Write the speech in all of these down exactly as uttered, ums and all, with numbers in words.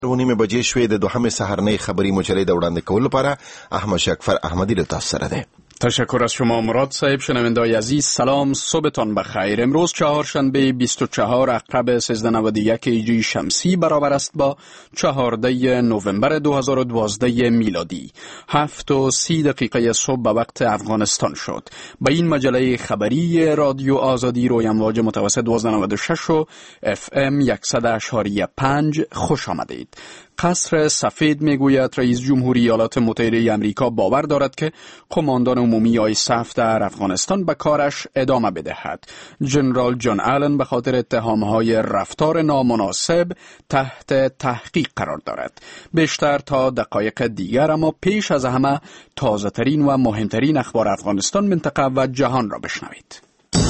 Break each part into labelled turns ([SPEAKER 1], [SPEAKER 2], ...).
[SPEAKER 1] و نیمه بجې شوې. د دوهمې سهارنۍ خبری مجلې د وړاندې کولو لپاره احمد شکفر احمدی له تاسو سره ده.
[SPEAKER 2] تشکر از شما مراد صاحب. شنوندگان عزیز سلام، صبحتان بخیر. امروز چهارشنبه بیست و چهار عقرب سیزده نود و یک هجری شمسی برابر است با چهارده نوامبر دو هزار و دوازده میلادی. هفت و سی دقیقه صبح به وقت افغانستان شد. به این مجله خبری رادیو آزادی روی امواج متوسط دوازده نود و شش و اف ام صد اشاری پنج خوش آمدید. قصر سفید میگوید رئیس جمهوری ایالات متحده آمریکا باور دارد که قماندان عمومی آی سی اف در افغانستان به کارش ادامه بدهد. ژنرال جان آلن به خاطر اتهامهای رفتار نامناسب تحت تحقیق قرار دارد. بیشتر تا دقایق دیگر، اما پیش از همه تازه ترین و مهمترین اخبار افغانستان، منطقه و جهان را بشنوید.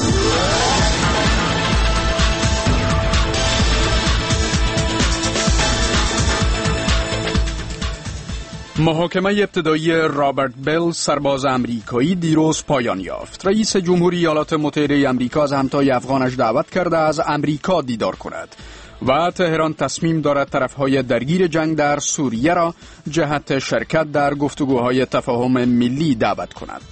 [SPEAKER 2] محاکمه ابتدایی رابرت بل، سرباز امریکایی، دیروز پایان یافت. رئیس جمهوری ایالات متحده آمریکا از همتای افغانش دعوت کرده از امریکا دیدار کند و تهران تصمیم دارد طرفهای درگیر جنگ در سوریه را جهت شرکت در گفتگوهای تفاهم ملی دعوت کند.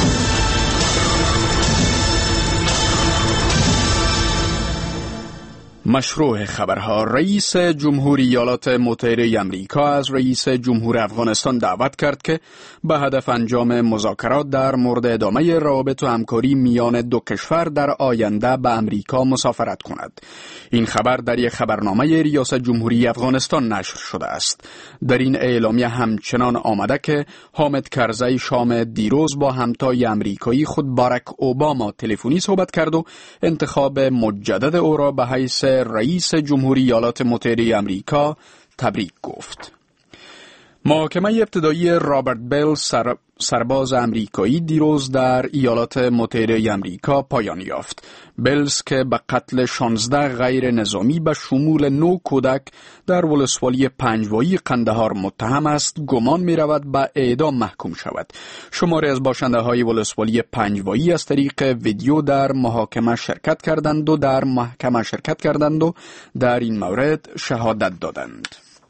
[SPEAKER 2] مشروع خبرها. رئیس جمهوری ایالات متحده آمریکا از رئیس جمهور افغانستان دعوت کرد که به هدف انجام مذاکرات در مورد ادامه روابط و همکاری میان دو کشور در آینده به امریکا مسافرت کند. این خبر در یک خبرنامه ریاست جمهوری افغانستان نشر شده است. در این اعلامیه همچنان آمده که حامد کرزی شام دیروز با همتای امریکایی خود باراک اوباما تلفنی صحبت کرد و انتخاب مجدد او را به حیث رئیس جمهوری ایالات متحده آمریکا تبریک گفت. محاکمه ابتدایی رابرت بل، سر... سرباز امریکایی، دیروز در ایالات متحده آمریکا پایان یافت. بلز که به قتل شانزده غیر نظامی به شمول نو کودک در ولسوالی پنجوایی قندهار متهم است، گمان می رود به اعدام محکوم شود. شماری از باشنده های ولسوالی پنجوایی از طریق ویدیو در محاکمه شرکت کردند و در محکمه شرکت کردند و در این مورد شهادت دادند.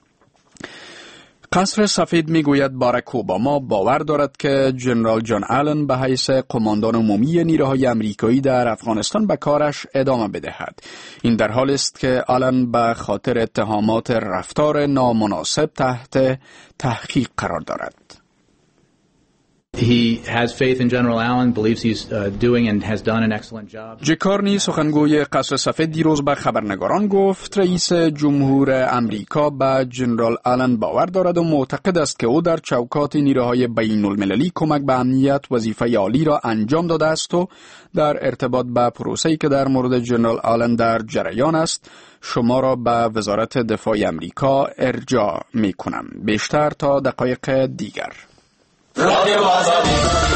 [SPEAKER 2] قصر سفید میگوید باراک اوباما باور دارد که ژنرال جان آلن به حیث قماندان عمومی نیروهای امریکایی در افغانستان به کارش ادامه بدهد. این در حالی است که آلن به خاطر اتهامات رفتار نامناسب تحت تحقیق قرار دارد.
[SPEAKER 3] He has faith in General Allen, believes he's uh, doing and has done an excellent job.
[SPEAKER 2] جکارنی سخنگوی قصر سفید دیروز به خبرنگاران گفت رئیس جمهور امریکا به ژنرال آلن باور دارد و معتقد است که او در چوکات نیروهای بین المللی کمک به امنیت وظیفه عالی را انجام داده است و در ارتباط به پروسه‌ای که در مورد ژنرال آلن در جریان است شما را به وزارت دفاع امریکا ارجاع می کنم. بیشتر تا دقایق دیگر. رادیو آزادی.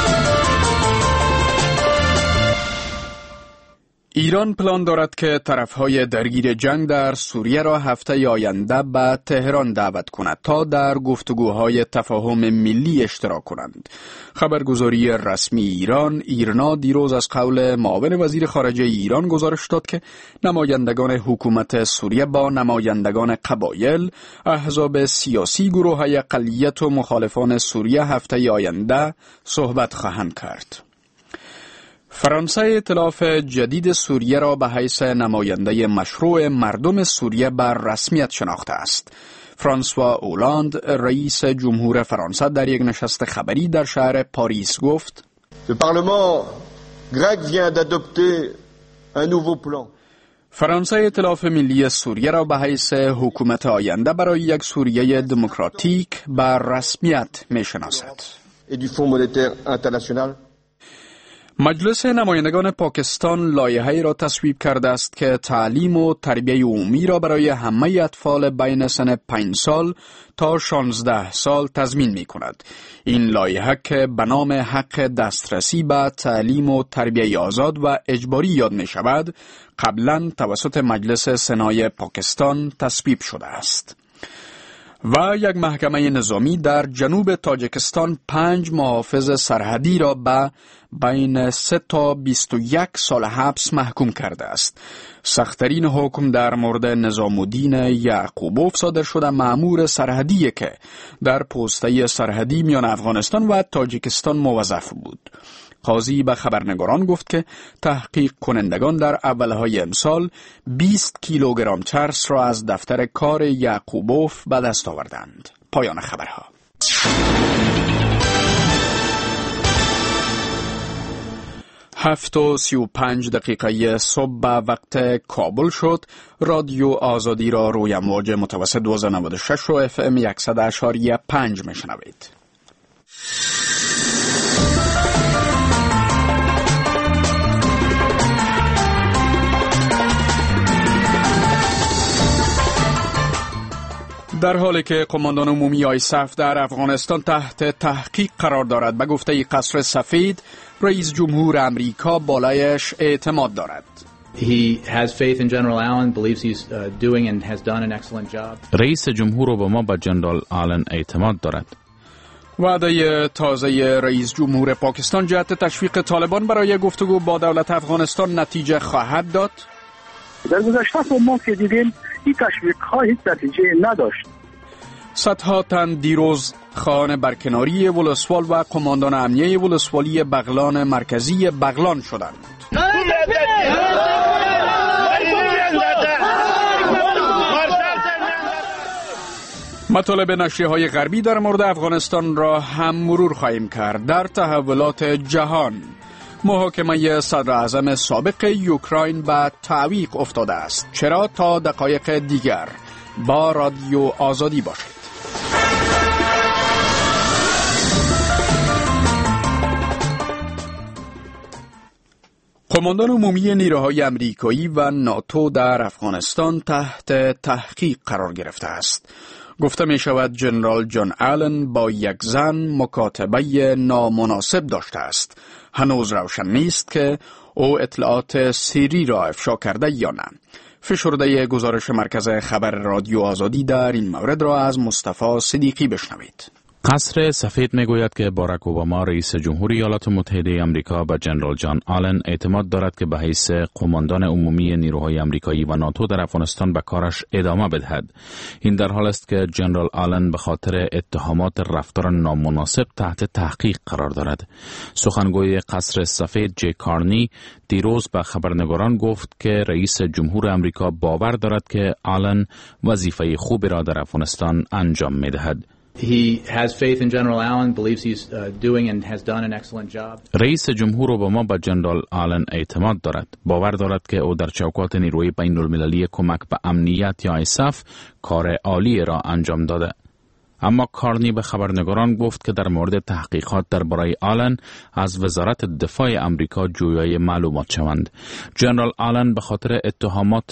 [SPEAKER 2] ایران پلان دارد که طرفهای درگیر جنگ در سوریه را هفته آینده به تهران دعوت کند تا در گفتگوهای تفاهم ملی اشتراک کنند. خبرگزاری رسمی ایران ایرنا دیروز از قول معاون وزیر خارجه ایران گزارش داد که نمایندگان حکومت سوریه با نمایندگان قبایل، احزاب سیاسی، گروه‌های اقلیت و مخالفان سوریه هفته آینده صحبت خواهند کرد. فرانسه ائتلاف جدید سوریه را به حیث نماینده مشروع مردم سوریه بر رسمیت شناخته است. فرانسوا اولاند، رئیس جمهور فرانسه، در یک نشست خبری در شهر پاریس گفت:
[SPEAKER 4] Le Parlement grec vient d'adopter un nouveau plan.
[SPEAKER 2] فرانسه ائتلاف ملی سوریه را به حیث حکومت آینده برای یک سوریه دموکراتیک بر رسمیت می‌شناسد.
[SPEAKER 4] Et du Fonds monétaire international.
[SPEAKER 2] مجلس نمایندگان پاکستان لایحه‌ای را تصویب کرده است که تعلیم و تربیت عمومی را برای همه اطفال بین سن پنج سال تا شانزده سال تضمین می کند. این لایحه که به نام حق دسترسی به تعلیم و تربیت آزاد و اجباری یاد می شود، قبلا توسط مجلس سنای پاکستان تصویب شده است. و یک محکمه نظامی در جنوب تاجیکستان پنج محافظ سرحدی را به بین سه تا بیست و یک سال حبس محکوم کرده است. سخت‌ترین حکم در مورد نظام الدین یعقوبوف صادر شده، مأمور سرحدی که در پسته سرحدی میان افغانستان و تاجیکستان موظف بود. قاضی به خبرنگاران گفت که تحقیق کنندگان در اولهای امسال بیست کیلوگرم چرس را از دفتر کار یعقوبوف به دست آوردند. پایان خبرها. هفت و سی و پنج دقیقه صبح به وقت کابل شد. رادیو آزادی را روی امواج متوسط دو هزار و نود و شش و اف ام صد و اشاری پنج میشنوید. در حالی که قماندان عمومی آیسف در افغانستان تحت تحقیق قرار دارد، به گفته قصر سفید، رئیس جمهور امریکا بالایش اعتماد دارد.
[SPEAKER 3] He has faith in General Allen, believes he's uh, doing and has done an excellent job.
[SPEAKER 5] رئیس جمهور اوباما به جنرال آلن اعتماد دارد.
[SPEAKER 2] وعده تازه رئیس جمهور پاکستان جهت تشویق طالبان برای گفتگو با دولت افغانستان نتیجه خواهد داد؟
[SPEAKER 6] در گذشته ما که دیدیم این تشویق‌ها هیچ نتیجه نداشت.
[SPEAKER 2] صدها تن دیروز خواهان برکناری ولسوال و قماندان امنیه ولسوالی بغلان مرکزی بغلان شدند. مطالب نشریه‌های غربی در مورد افغانستان را هم مرور خواهیم کرد. در تحولات جهان، محاکمه صدر اعظم سابق اوکراین به تعویق افتاده است. چرا؟ تا دقایق دیگر با رادیو آزادی باشید. قماندان عمومی نیروهای امریکایی و ناتو در افغانستان تحت تحقیق قرار گرفته است. گفته می شود جنرال جان آلن با یک زن مکاتبه نامناسب داشته است. هنوز روشن نیست که او اطلاعات سری را افشا کرده یا نه. فشرده گزارش مرکز خبر رادیو آزادی در این مورد را از مصطفی صدیقی بشنوید.
[SPEAKER 5] قصر سفید میگوید که باراک اوباما رئیس جمهور ایالات متحده آمریکا به جنرال جان آلن اعتماد دارد که به حیث قماندان عمومی نیروهای آمریکایی و ناتو در افغانستان به کارش ادامه بدهد. این در حال است که جنرال آلن به خاطر اتهامات رفتار نامناسب تحت تحقیق قرار دارد. سخنگوی قصر سفید جی کارنی دیروز به خبرنگاران گفت که رئیس جمهور آمریکا باور دارد که آلن وظیفه خوبی را در افغانستان انجام میدهد.
[SPEAKER 3] He has faith in General Allen, believes he's uh, doing and has done an excellent job.
[SPEAKER 5] رئیس جمهور اوباما به جنرال آلن اعتماد دارد. باور دارد که او در چوکات نیروی بین المللی کمک به امنیت یا آیسف کار عالی را انجام داده. اما کارنی به خبرنگاران گفت که در مورد تحقیقات درباره آلن از وزارت دفاع آمریکا جویای معلومات شوند. جنرال آلن به خاطر اتهامات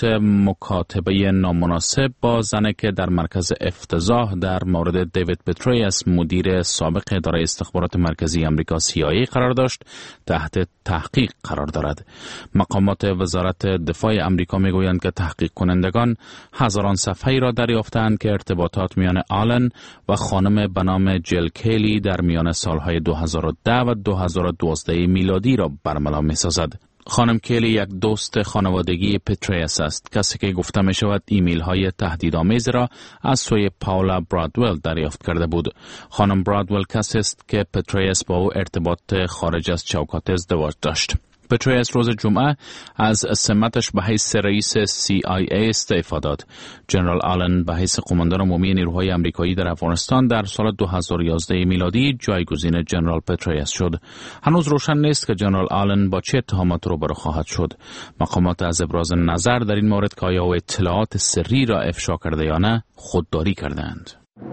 [SPEAKER 5] مکاتبه نامناسب با زنی که در مرکز افتضاح در مورد دیوید پتریاس مدیر سابق اداره استخبارات مرکزی آمریکا سی آی ای قرار داشت تحت تحقیق قرار دارد. مقامات وزارت دفاع آمریکا میگویند که تحقیق کنندگان هزاران صفحه‌ای را دریافتند که ارتباطات میان آلن و خانم به نام جل کیلی در میان سالهای دو هزار و ده و دو هزار و دوازده میلادی را برملا می سازد. خانم کیلی یک دوست خانوادگی پتریاس است، کسی که گفته می شود ایمیل های تهدیدآمیز را از سوی پاولا برادول دریافت کرده بود. خانم برادول کسی است که پتریاس با او ارتباط خارج از چوکات ازدواج داشت. پتریاس روز جمعه از سمتش به حیث رئیس سی آی ای استعفا داد. جنرال آلن به حیث قماندان عمومی نیروهای آمریکایی در افغانستان در سال دو هزار و یازده میلادی جایگزین جنرال پتریاس شد. هنوز روشن نیست که جنرال آلن با چه اتهامات روبرو خواهد شد. مقامات از ابراز نظر در این مورد که آیا او اطلاعات سری را افشا کرده یا نه خودداری کردند.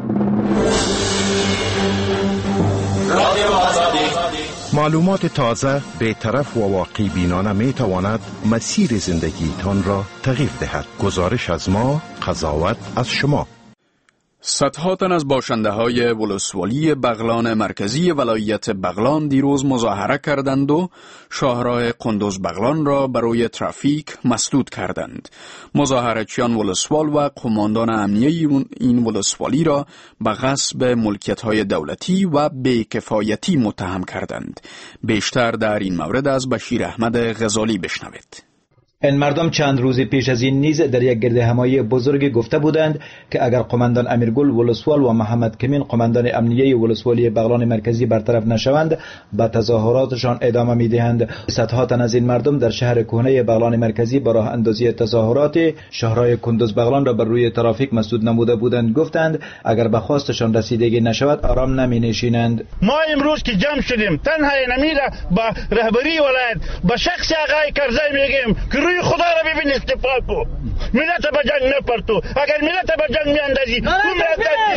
[SPEAKER 7] معلومات تازه، بی‌طرف و واقع بینانه می تواند مسیر زندگی تان را تغییر دهد. گزارش از ما، قضاوت از شما.
[SPEAKER 2] صدها تن از باشنده های ولسوالی بغلان مرکزی ولایت بغلان دیروز مظاهره کردند و شاهراه قندوز بغلان را برای ترافیک مسدود کردند. مظاهره‌چیان ولسوال و قماندان امنیه این ولسوالی را به غصب ملکیت های دولتی و بی‌کفایتی متهم کردند. بیشتر در این مورد از بشیر احمد غزالی بشنوید.
[SPEAKER 8] این مردم چند روز پیش از این نیز در یک گرد همایی بزرگ گفته بودند که اگر قماندان امیرگل ولسوال و محمد کمین قماندان امنیه ولسوالی بغلان مرکزی برطرف نشوند به تظاهراتشان ادامه میدهند. صدها تن از این مردم در شهر کهنه بغلان مرکزی با راه اندازی تظاهرات شاهراه قندوز بغلان را بر روی ترافیک مسدود نموده بودند. گفتند اگر به خواستشان رسیدگی نشود آرام نمی نشینند.
[SPEAKER 6] ما امروز که جمع شدیم تنها نمیره با رهبری ولایت با شخص آقای کرزی میگیم که روی خدا را ببین استفاده کو ملت به جنگ نپرتو اگر ملت به جنگ میاندازی تو میاندازی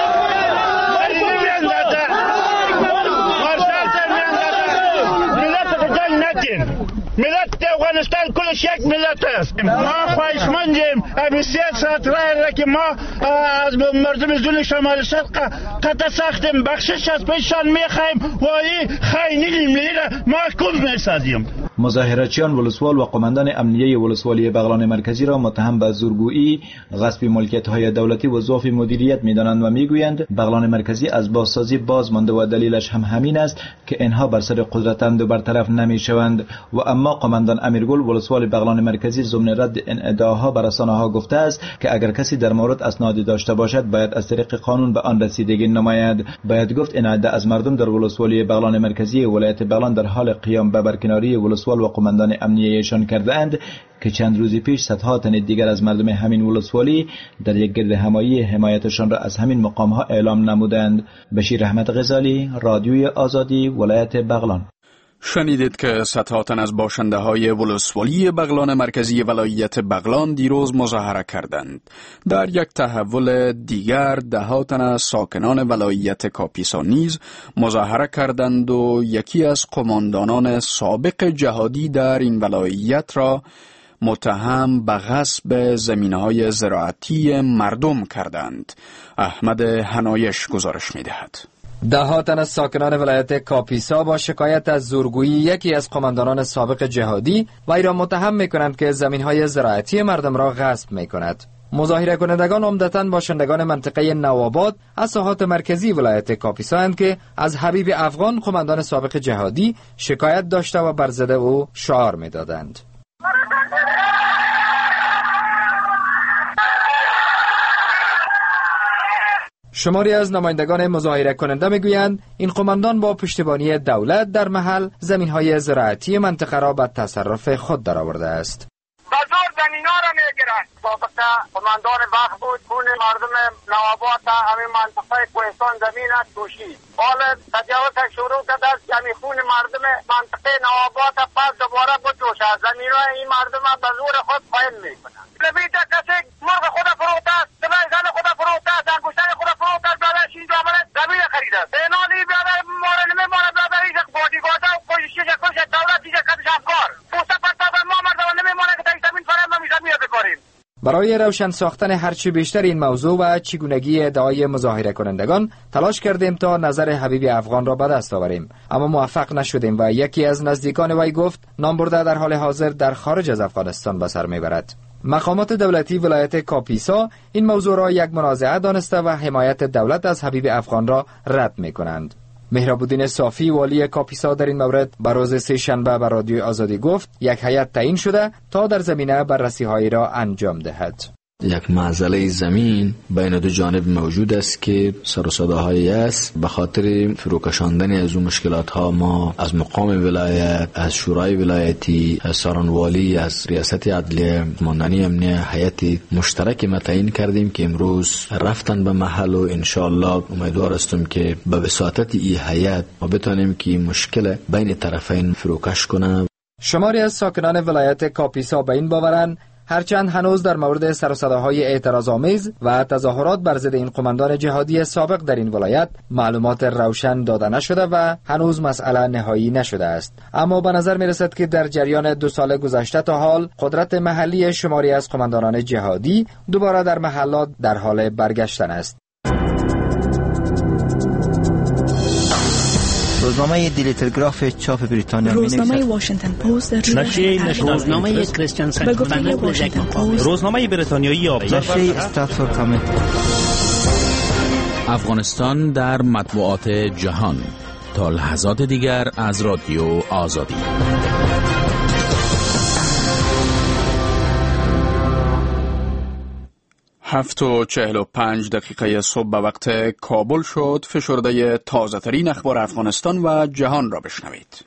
[SPEAKER 6] ولی نمیاندازه مرسالت میاندازه ملت به جنگ نتین ملت افغانستان کلش یک ملت است. ما خواهشمندیم امنیت ساعت را که ما از مردم زون شمال شرق قطع ساختیم بخشش از پیشان میخوایم و این خاینی ملی محکوم میسازیم.
[SPEAKER 8] مظاهره‌چیان ولسوال و قماندان امنیه ولسوالی بغلان مرکزی را متهم به زورگویی، غصب ملکیت‌های دولتی و ضعف مدیریت می‌دانند و می‌گویند بغلان مرکزی از بازسازی باز مانده و دلیلش هم همین است که اینها بر سر قدرتند و برطرف نمی‌شوند. و اما قماندان امیرگل ولسوال بغلان مرکزی ضمن رد این ادعاها بر رسانه‌ها گفته است که اگر کسی در مورد اسنادی داشته باشد باید از طریق قانون به آن رسیدگی نماید. باید گفت این عده از مردم در ولسوالی بغلان مرکزی ولایت بغلان در حال قیام به برکناری ولسوال و قماندان امنیه‌شان کرده اند که چند روز پیش صدها تن دیگر از مردم همین ولسوالی در یک گرد همایی حمایتشان را از همین مقام‌ها اعلام نمودند. بشیر احمد غزالی، رادیوی آزادی، ولایت بغلان.
[SPEAKER 2] شنیدید که صدها تن از باشنده های ولسوالی بغلان مرکزی ولایت بغلان دیروز مظاهره کردند. در یک تحول دیگر ده تن از ساکنان ولایت کاپیسا نیز مظاهره کردند و یکی از قماندانان سابق جهادی در این ولایت را متهم به غصب زمینهای زراعتی مردم کردند. احمد حنایش گزارش می‌دهد.
[SPEAKER 9] ده تن از ساکنان ولایت کاپیسا با شکایت از زورگویی یکی از قماندانان سابق جهادی وی را متهم می‌کنند که زمین‌های زراعتی مردم را غصب می‌کند. مظاهره کنندگان عمدتاً باشندگان منطقه نوآباد از ساحات مرکزی ولایت کاپیسا اند که از حبیب افغان قماندان سابق جهادی شکایت داشته و بر ضد او شعار می‌دادند. شماری از نمایندگان مظاهره کننده میگویند این قماندان با پشتیبانی دولت در محل زمین‌های زراعتی منطقه را به تصرف خود درآورده است.
[SPEAKER 10] بازار زمینا را میگیرند. وقتا قماندان وقت بود خون مردم نوآباد همین منطقه کوهستان زمین توشی. حالا تجاوز شروع کرده است همین خون مردم منطقه نوآباد پس دوباره بجوشه. زمینا این مردم به زور خود قایم میکنند. لبیت کسی مرغ خود فروخته است، سبای زن خود فروخته است، انگشتر خود فروخته است، برادر اینجا آمده زمین خریده است. اینالی برادر مورد نمیمونه برادر ایش بودیگارد و کوشش کوشش دولت ایش کدش افکار. پوسته پتا بر ما مردم نمیمونه که در زمین فرام ما زمین بکاریم.
[SPEAKER 9] برای روشن ساختن هرچی بیشتر این موضوع و چگونگی ادعای مظاهره کنندگان تلاش کردیم تا نظر حبیب افغان را به دست آوریم، اما موفق نشدیم و یکی از نزدیکان وی گفت نامبرده در حال حاضر در خارج از افغانستان به سر میبرد. مقامات دولتی ولایت کاپیسا این موضوع را یک منازعه دانسته و حمایت دولت از حبیب افغان را رد میکنند. مهراب‌الدین صافی والی کاپیسا در این مورد بر روز سه شنبه به رادیو آزادی گفت یک هیئت تعیین شده تا در زمینه بررسی‌هایی را انجام دهد.
[SPEAKER 11] یک معضله زمین بین دو جانب موجود است که سر و صداهایی است. به خاطر فروکشاندن از اون مشکلات ها ما از مقام ولایت، از شورای ولایتی، از سارنوالی، از ریاست عدلیه، قماندانی امنیه هیئت مشترک متعیین کردیم که امروز رفتن به محل و انشاءالله امیدوار هستم که به وساطت این هیئت ما بتونیم که مشکل بین طرفین فروکش کنه.
[SPEAKER 9] شماری از ساکنان ولایت کاپیسا به این باورند هرچند هنوز در مورد سر و صداهای اعتراض‌آمیز و تظاهرات بر ضد این قماندان جهادی سابق در این ولایت معلومات روشن داده نشده و هنوز مسئله نهایی نشده است، اما به نظر می‌رسد که در جریان دو سال گذشته تا حال قدرت محلی شماری از قماندانان جهادی دوباره در محلات در حال برگشتن است.
[SPEAKER 12] روزنامه دیلی تلگراف چاپ بریتانیا
[SPEAKER 13] روزنامه واشنگتن پست
[SPEAKER 14] روزنامه کریستیان ساینس
[SPEAKER 15] روزنامه بریتانیایی آبزار
[SPEAKER 12] نشریه استراتفورد کامنت.
[SPEAKER 5] افغانستان در مطبوعات جهان تا لحظات دیگر از رادیو آزادی.
[SPEAKER 2] هفت و چهل و پنج دقیقه صبح به وقت کابل شد. فشرده تازه ترین اخبار افغانستان و جهان را بشنوید.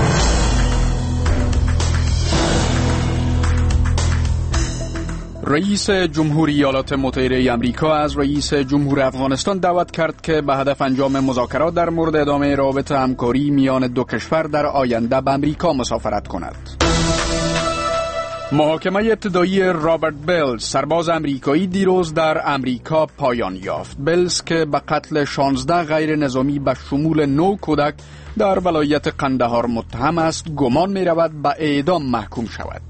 [SPEAKER 2] رئیس جمهوری ایالات متحده آمریکا از رئیس جمهور افغانستان دعوت کرد که به هدف انجام مذاکرات در مورد ادامه روابط همکاری میان دو کشور در آینده به آمریکا مسافرت کند. محاکمه ابتدایی رابرت بلز، سرباز امریکایی، دیروز در امریکا پایان یافت. بلز که به قتل شانزده غیر نظامی به شمول نو کودک در ولایت قندهار متهم است، گمان می رود به اعدام محکوم شود.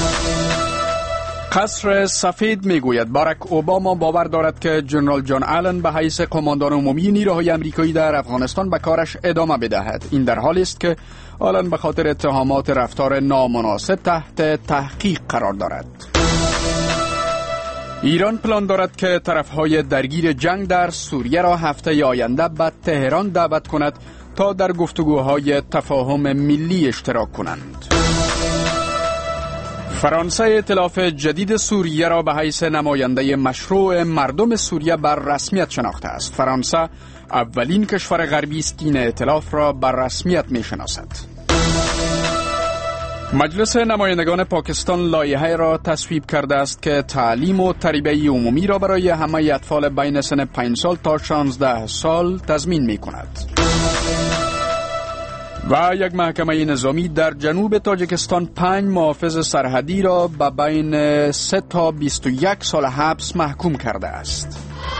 [SPEAKER 2] قصر سفید می گوید باراک اوباما باور دارد که جنرال جان آلن به حیث قماندان عمومی نیروهای امریکایی در افغانستان به کارش ادامه بدهد. این در حالی است که آلن به خاطر اتهامات رفتار نامناسب تحت تحقیق قرار دارد. ایران پلان دارد که طرفهای درگیر جنگ در سوریه را هفته آینده به تهران دعوت کند تا در گفتگوهای تفاهم ملی اشتراک کنند. فرانسه ائتلاف جدید سوریه را به حیث نماینده مشروع مردم سوریه بر رسمیت شناخته است. فرانسه اولین کشور غربی است که این ائتلاف را بر رسمیت می‌شناسد. مجلس نمایندگان پاکستان لایحه‌ای را تصویب کرده است که تعلیم و تربیت عمومی را برای همه اطفال بین سن پنج سال تا شانزده سال تضمین می‌کند. و یک محکمه نظامی در جنوب تاجیکستان پنج محافظ سرحدی را به بین سه تا بیست و یک سال حبس محکوم کرده است.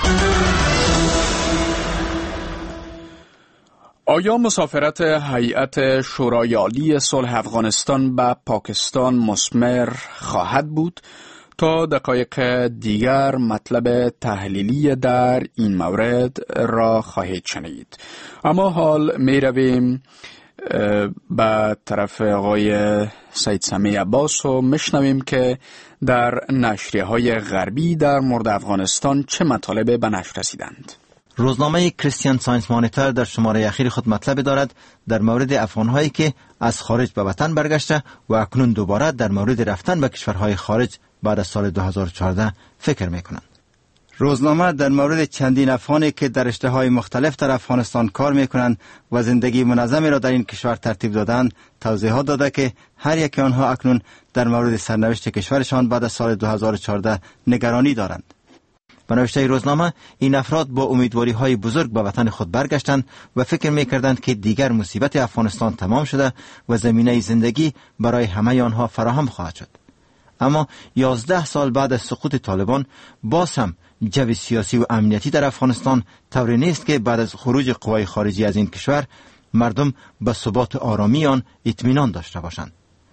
[SPEAKER 2] آیا مسافرت هیئت شورای عالی صلح افغانستان به پاکستان مثمر خواهد بود؟ تا دقایق دیگر مطلب تحلیلی در این مورد را خواهید شنید. اما حال می رویم به طرف آقای سید سمیع عباس و مشنویم که در نشریه های غربی در مورد افغانستان چه مطالب به نشر رسیدند.
[SPEAKER 12] روزنامه کریستیان ساینس مانیتور در شماره اخیر خود مطلب دارد در مورد افغانهایی که از خارج به وطن برگشته و اکنون دوباره در مورد رفتن به کشورهای خارج بعد از سال دو هزار و چهارده فکر میکنند. روزنامه در مورد چندین افغانی که در رشته‌های مختلف در افغانستان کار میکنند و زندگی منظمی را در این کشور ترتیب دادند توضیحات داده که هر یک آنها اکنون در مورد سرنوشت کشورشان بعد از سال دو هزار و چهارده نگرانی دارند. به نوشته روزنامه این افراد با امیدواری‌های بزرگ به وطن خود برگشتند و فکر می‌کردند که دیگر مصیبت افغانستان تمام شده و زمینه زندگی برای همه آنها فراهم خواهد شد. اما یازده سال بعد از سقوط طالبان باز هم جو سیاسی و امنیتی در افغانستان طوری نیست که بعد از خروج قوای خارجی از این کشور مردم به ثبات آرامی آن اطمینان داشته باشند.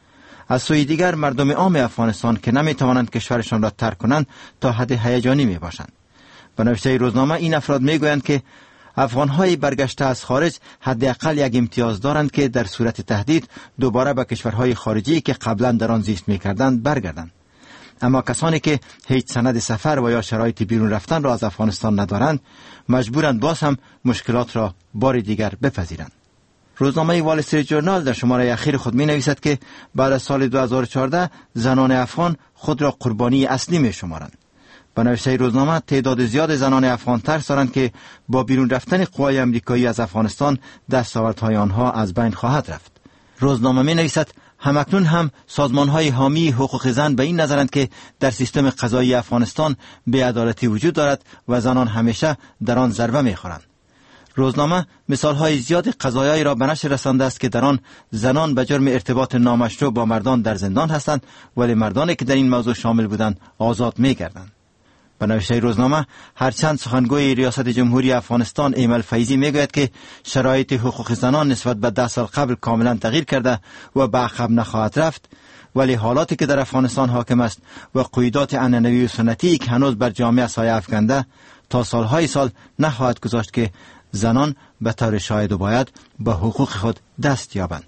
[SPEAKER 12] از سوی دیگر مردم عام افغانستان که نمیتوانند کشورشان را ترک کنند تا حد هیجانی می باشند. به نوشته روزنامه این افراد میگویند که افغانهای برگشته از خارج حداقل یک امتیاز دارند که در صورت تهدید دوباره به کشورهای خارجی که قبلا در آن زیست میکردند برگردند. اما کسانی که هیچ سند سفر و یا شرایط بیرون رفتن را از افغانستان ندارند مجبورند باز هم مشکلات را بار دیگر بپذیرند. روزنامه وال استریت جورنال در شماره اخیر خود می نویسد که بعد از سال دو هزار و چهارده زنان افغان خود را قربانی اصلی می شمارند. به نوشته روزنامه تعداد زیاد زنان افغان ترس دارند که با بیرون رفتن قوای امریکایی از افغانستان دستاوردهای آنها از بین خواهد رفت. روزنامه می نویسد همکنون هم سازمان‌های حامی حقوق زن به این نظرند که در سیستم قضایی افغانستان بی‌عدالتی وجود دارد و زنان همیشه در آن ضربه می‌خورند. روزنامه مثال‌های زیاد قضایایی را به نشر رسانده است که در آن زنان به جرم ارتباط نامشروع با مردان در زندان هستند ولی مردانی که در این موضوع شامل بودند آزاد می‌گردند. به نوشته روزنامه هرچند سخنگوی ریاست جمهوری افغانستان ایمل فیضی میگوید که شرایط حقوق زنان نسبت به ده سال قبل کاملا تغییر کرده و به عقب نخواهد رفت، ولی حالاتی که در افغانستان حاکم است و قیودات عنعنوی و سنتی که هنوز بر جامعه سایه افکنده تا سالهای سال نخواهد گذاشت که زنان به طور شاید و باید به حقوق خود دست یابند.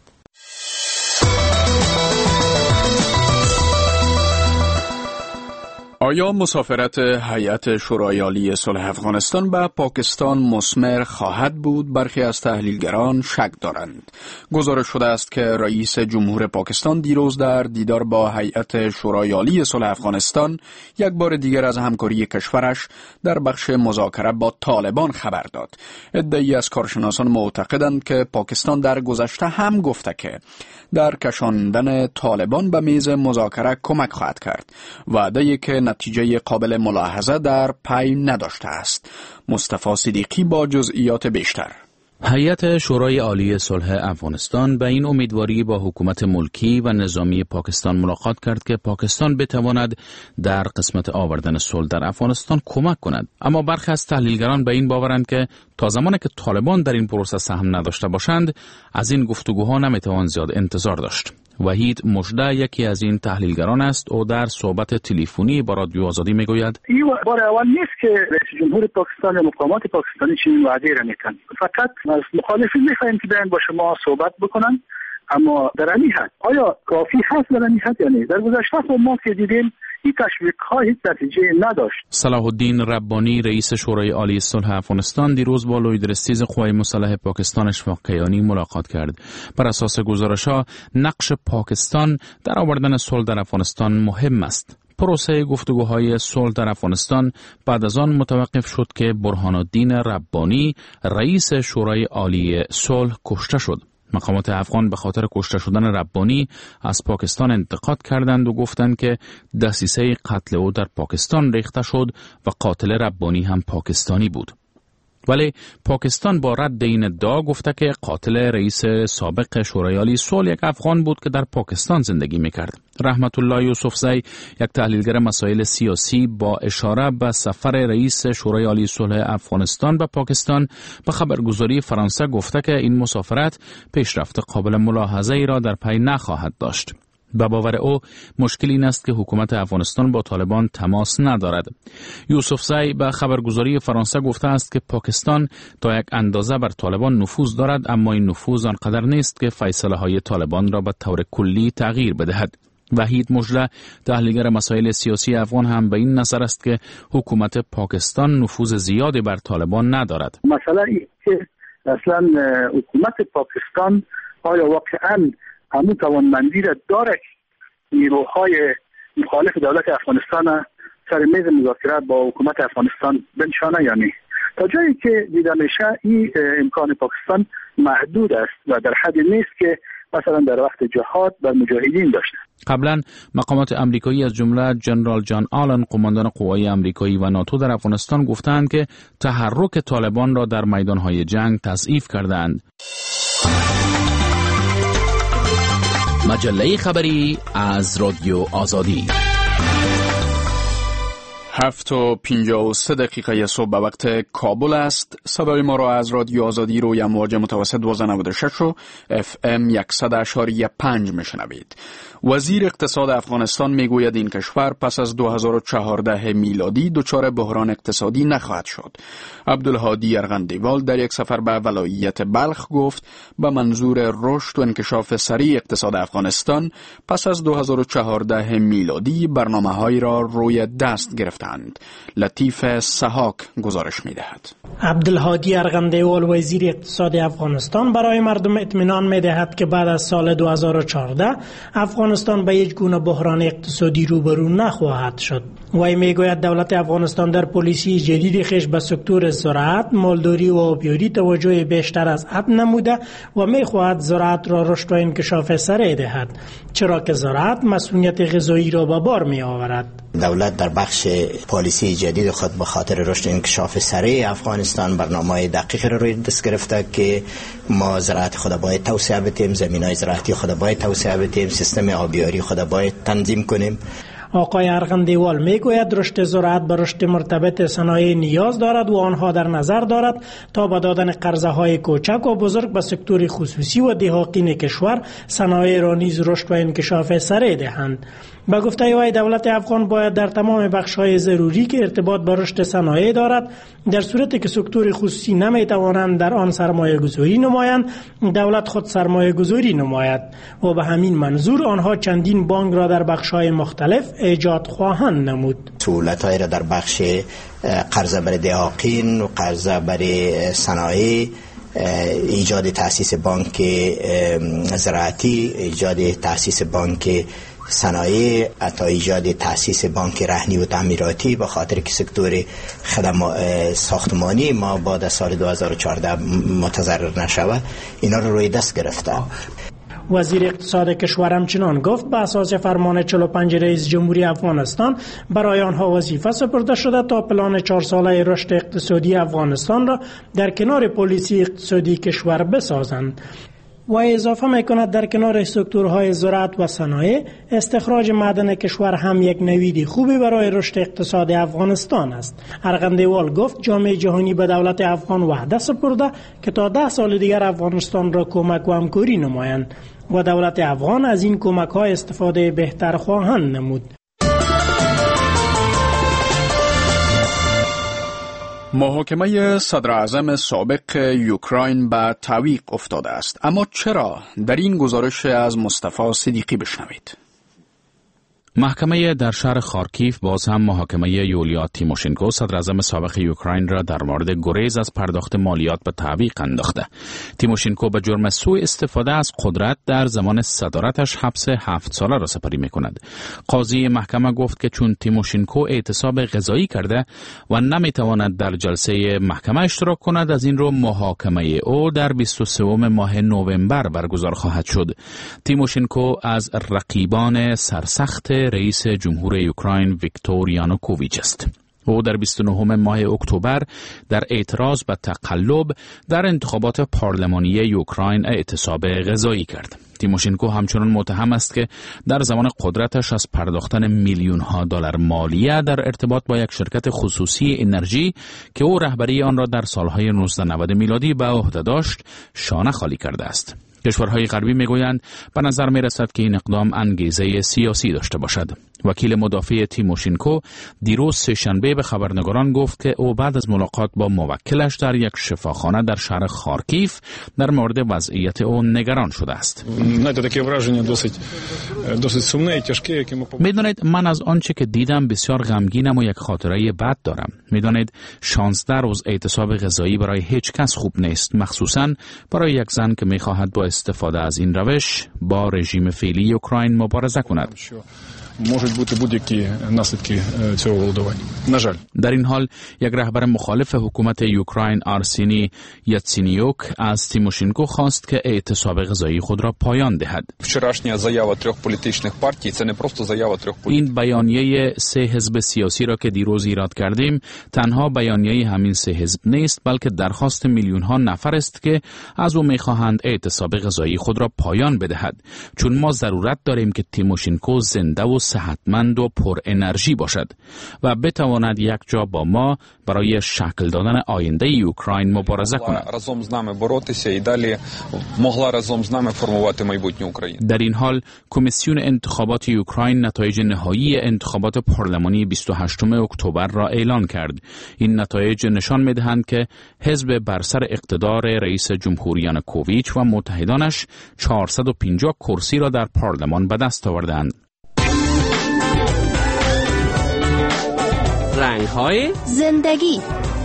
[SPEAKER 2] آیا مسافرت هیئت شورای عالی صلح افغانستان به پاکستان مثمر خواهد بود؟ برخی از تحلیلگران شک دارند. گزارش شده است که رئیس جمهور پاکستان دیروز در دیدار با هیئت شورای عالی صلح افغانستان یک بار دیگر از همکاری کشورش در بخش مذاکره با طالبان خبر داد. عده‌ای از کارشناسان معتقدند که پاکستان در گذشته هم گفته که در کشاندن طالبان به میز مذاکره کمک خواهد کرد، وعده‌ای که نتیجه قابل ملاحظه در پی نداشته است. مصطفی صدیقی با جزئیات بیشتر.
[SPEAKER 5] هیئت شورای عالی صلح افغانستان به این امیدواری با حکومت ملکی و نظامی پاکستان ملاقات کرد که پاکستان بتواند در قسمت آوردن صلح در افغانستان کمک کند. اما برخی از تحلیلگران به این باورند که تا زمانی که طالبان در این پروسه سهم نداشته باشند، از این گفتگوها نمیتوان زیاد انتظار داشت. وحید مجده یکی از این تحلیلگران است و در صحبت تلفنی با رادیو آزادی میگوید:
[SPEAKER 13] این بار اول نیست که رئیس جمهور پاکستان یا مقامات پاکستانی چنین وعده را میکنند. فقط از مخالفین میخواهیم که بیان با شما صحبت بکنن، اما در این حد آیا کافی هست در این حد یا نه؟ در گذشته ما که دیدیم این تشویق‌ها هیچ نتیجه نداشت.
[SPEAKER 5] صلاح الدین ربانی رئیس شورای عالی صلح افغانستان دیروز با لوی درستیز قوای مسلح پاکستان اشفاق کیانی ملاقات کرد. بر اساس گزارش‌ها نقش پاکستان در آوردن صلح در افغانستان مهم است. پروسه گفتگوهای صلح در افغانستان بعد از آن متوقف شد که برهان الدین ربانی رئیس شورای عالی صلح کشته شد. مقامات افغان به خاطر کشته شدن ربانی از پاکستان انتقاد کردند و گفتند که دسیسه قتل او در پاکستان ریخته شد و قاتل ربانی هم پاکستانی بود. ولی پاکستان با رد این ادعا گفته که قاتل رئیس سابق شورای عالی صلح یک افغان بود که در پاکستان زندگی میکرد. رحمت الله یوسفزی یک تحلیلگر مسائل سیاسی با اشاره به سفر رئیس شورای عالی صلح افغانستان به پاکستان به خبرگزاری فرانسه گفته که این مسافرت پیشرفت قابل ملاحظه ای را در پی نخواهد داشت. به باور او مشکل این است که حکومت افغانستان با طالبان تماس ندارد. یوسفزی به خبرگزاری فرانسه گفته است که پاکستان تا یک اندازه بر طالبان نفوذ دارد، اما این نفوذ آنقدر نیست که فیصله های طالبان را به طور کلی تغییر بدهد. وحید مجده تحلیلگر مسائل سیاسی افغان هم به این نظر است که حکومت پاکستان نفوذ زیادی بر طالبان ندارد.
[SPEAKER 13] مثلا این که اصلا حکومت پاکستان آیا واقعاً همون توانمندی را داره نیروهای مخالف دولت افغانستان سر میز مذاکره با حکومت افغانستان بنشانه یا نه؟ تا جایی که دیده میشه این امکان پاکستان محدود است و در حدی نیست که مثلا در وقت جهاد بر مجاهدین داشته.
[SPEAKER 5] قبلا مقامات امریکایی از جمله جنرال جان آلن قماندان قوای امریکایی و ناتو در افغانستان گفتند که تحرک طالبان را در میدانهای جنگ تضعیف کردند.
[SPEAKER 16] مجله خبری از رادیو آزادی.
[SPEAKER 2] هفت و پنجاه و سه دقیقه صبح به وقت کابل است. صدای ما را از رادیو آزادی روی امواج متوسط و نود و شش و اف ام صد و اشاری پنج میشنوید. وزیر اقتصاد افغانستان میگوید این کشور پس از دو هزار و چهارده میلادی دچار بحران اقتصادی نخواهد شد. عبدالهادی ارغندیوال در یک سفر به ولایت بلخ گفت به منظور رشد و انکشاف سریع اقتصاد افغانستان پس از دو هزار و چهارده میلادی برنامه‌هایی را روی دست گرفتند. لطیف سحاک گزارش می‌دهد.
[SPEAKER 17] عبدالهادی ارغندیوال وزیر اقتصاد افغانستان برای مردم اطمینان می‌دهد که بعد از سال دو هزار و چهارده افغانستان به هیچ گونه بحران اقتصادی روبرو نخواهد شد. وی میگوید دولت افغانستان در پالیسی جدید خیش به سکتور زراعت، مالداری و آبیاری توجه بیشتر از حد نموده و میخواهد زراعت را رشد و انکشاف سریع دهد، چرا که زراعت مسئولیت غذایی را به بار می آورد.
[SPEAKER 18] دولت در بخش پالیسی جدید خود به خاطر رشد انکشاف سریع افغانستان برنامه دقیق را روی دست گرفته که ما زراعت خود باید توسعه بدیم، زمینای زراعتی خود باید توسعه بدیم، سیستم آبیاری خود باید تنظیم کنیم.
[SPEAKER 17] آقای ارغندیوال میگوید رشد زراعت به رشد مرتبط صنایع نیاز دارد و آنها در نظر دارد تا با دادن قرضه های کوچک و بزرگ به سکتور خصوصی و دهاقین کشور صنایع را نیز رشد و انکشاف سریع دهند. با گفته وی دولت افغان باید در تمام بخش‌های ضروری که ارتباط با رشد صنایع دارد در صورتی که سکتور خصوصی نمی‌توانند در آن سرمایه گذاری نمایند، دولت خود سرمایه گذاری نماید و به همین منظور آنها چندین بانک را در بخش‌های مختلف ایجاد خواهند نمود.
[SPEAKER 18] سهولت‌هایی را در بخش قرضه برای دهاقین و قرضه برای صنایع، ایجاد تأسیس بانک زراعتی، ایجاد تأسیس بانک صنایع، حتی ایجاد تأسیس بانک رهنی و تعمیراتی، به خاطر که سکتور خدمات ساختمانی ما بعد از سال دو هزار و چهارده متضرر نشود، اینا رو روی دست گرفته.
[SPEAKER 17] وزیر اقتصاد کشور همچنان گفت به اساس فرمان چهل و پنج رئیس جمهوری افغانستان برای آنها وظیفه سپرده شده تا پلان چهار ساله رشد اقتصادی افغانستان را در کنار پالیسی اقتصادی کشور بسازند. و اضافه میکند در کنار سکتورهای زراعت و صنایع، استخراج معدن کشور هم یک نوید خوبی برای رشد اقتصاد افغانستان است. ارغندیوال گفت جامعه جهانی به دولت افغان وعده سپرده که تا ده سال دیگر افغانستان را کمک و همکاری نمایند و دولت افغان از این کمک ها استفاده بهتر خواهند نمود.
[SPEAKER 2] محاکمه صدر اعظم سابق یوکراین به تعویق افتاده است. اما چرا؟ در این گزارش از مصطفی صدیقی بشنوید.
[SPEAKER 5] محکمه در شهر خارکیف باز هم محاکمه یولیا تیموشنکو صدر اعظم سابق یوکراین را در مورد گریز از پرداخت مالیات به تعویق انداخته. تیموشنکو به جرم سوء استفاده از قدرت در زمان صدارتش حبس هفت ساله را سپری می‌کند. قاضی محکمه گفت که چون تیموشنکو اعتصاب غذایی کرده و نمی‌تواند در جلسه محکمه اشتراک کند، از این رو محاکمه او در بیست و سوم ماه نوامبر برگزار خواهد شد. تیموشنکو از رقیبان سرسخت رئیس جمهور یوکراین ویکتور یانوکوویچ است. او در بیست و نهم ماه اکتبر در اعتراض به تقلب در انتخابات پارلمانی یوکراین اعتصاب غذایی کرد. تیموشنکو همچنان متهم است که در زمان قدرتش از پرداختن میلیون ها دلار مالیه در ارتباط با یک شرکت خصوصی انرژی که او رهبری آن را در سالهای نوزده نود میلادی به عهده داشت شانه خالی کرده است. کشورهای غربی میگویند به نظر می رسد که این اقدام انگیزه سیاسی داشته باشد. وکیل مدافع تیموشنکو دیروز سه‌شنبه به خبرنگاران گفت که او بعد از ملاقات با موکلش در یک شفاخانه در شهر خارکیف در مورد وضعیت او نگران شده است. میدانید من از آنچه که دیدم بسیار غمگینم و یک خاطره بد دارم. میدانید شانزده روز اعتصاب غذایی برای هیچ کس خوب نیست، مخصوصاً برای یک زن که میخواهد با استفاده از این روش با رژیم فعلی اوکراین مبارزه کند.
[SPEAKER 19] можуть бути будь-які наслідки цього голодування. На жаль.
[SPEAKER 5] در این حال یک رهبر مخالف حکومت اوکراین آرسینی یاتسینیوک از تیموشنکو خواست که اعتصاب غذایی خود را پایان دهد.
[SPEAKER 19] Вчорашня заява трьох політичних партій це не просто заява трьох політичних.
[SPEAKER 5] این بیانیه سه حزب سیاسی را که دیروز ایراد کردیم تنها بیانیه همین سه حزب نیست، بلکه درخواست میلیون ها نفر است که از او میخواهند اعتصاب غذایی خود را پایان بدهد، چون ما ضرورت داریم که تیموشنکو زنده و صحتمند و پر انرژی باشد و بتواند یک جا با ما برای شکل دادن آینده اوکراین مبارزه کند.
[SPEAKER 19] разом з нами боротися і далі могла разом з нами формувати майбутнє України.
[SPEAKER 5] در این حال کمیسیون انتخابات اوکراین نتایج نهایی انتخابات پارلمانی بیست و هشتم اکتبر را اعلان کرد. این نتایج نشان می‌دهند که حزب بر سر اقتدار رئیس جمهور یانوکوویچ و متحدانش چهارصد و پنجاه کرسی را در پارلمان به دست آوردند.
[SPEAKER 20] رنگ‌های زندگی.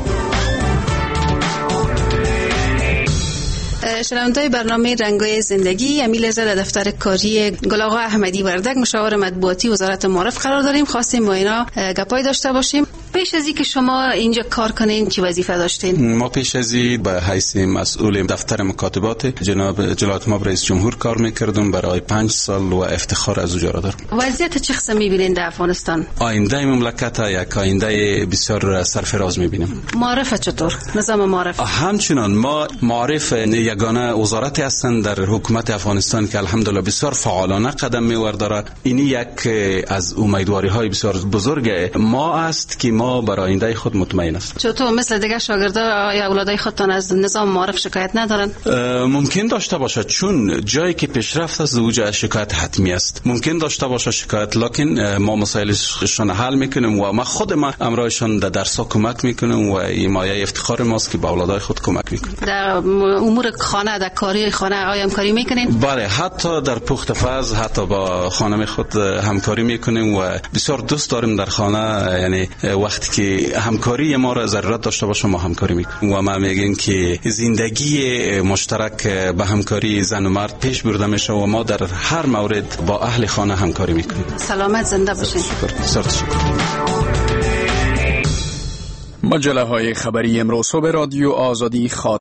[SPEAKER 21] شنونده‌های برنامه رنگ‌های زندگی، امیل در دفتر کاری گل آقا احمدی وردک مشاور مطبوعاتی وزارت معارف قرار داریم. خواستیم با اینا گپای داشته باشیم. پیش از اینکه شما اینجا کار کنین چی وظیفه داشتین؟
[SPEAKER 22] ما پیش از این به حیث مسئول دفتر مکاتبات جناب جلالت مآب رئیس جمهور کار میکردم برای پنج سال و افتخار از او دارم.
[SPEAKER 21] وضعیت چه قسم میبینین در افغانستان؟
[SPEAKER 22] آینده مملکت یک آینده بسیار سرفراز میبینیم.
[SPEAKER 21] معارف چطور؟ نظام معارف
[SPEAKER 22] همچنان ما معارف یگانه وزارتی هستند در حکومت افغانستان که الحمدلله بسیار فعالانه قدم میورداره. این یک از امیدواری های بسیار بزرگ ما است که ما برای آینده خود مطمئن است.
[SPEAKER 21] چطور مثل دیگه شاگردا یا اولادای خودتان از نظام معارف شکایت ندارن؟
[SPEAKER 22] ممکن داشته باشه، چون جایی که پیشرفت است اوجا شکایت حتمی است. ممکن داشته باشه شکایت، لکن ما مسائلشون حل میکنیم و ما خود ما امرایشان در درس کمک میکنیم و این مایه افتخار ماست که به اولادای خود کمک میکنیم.
[SPEAKER 21] در امور خانه، در کاری خانه آیا همکاری میکنین؟
[SPEAKER 22] بله، حتی در پخت فاز حتی با خانم خود همکاری میکنیم و بسیار دوست داریم در خانه، یعنی وقتی که همکاری ما را ضرورت داشته باشه ما همکاری میکنیم و ما میگیم که زندگی مشترک به همکاری زن و مرد پیش برده میشه و ما در هر مورد با اهل خانه همکاری میکنیم.
[SPEAKER 21] سلامت زنده باشین.
[SPEAKER 2] مجله های خبری امروز صبح رادیو آزادی خاطر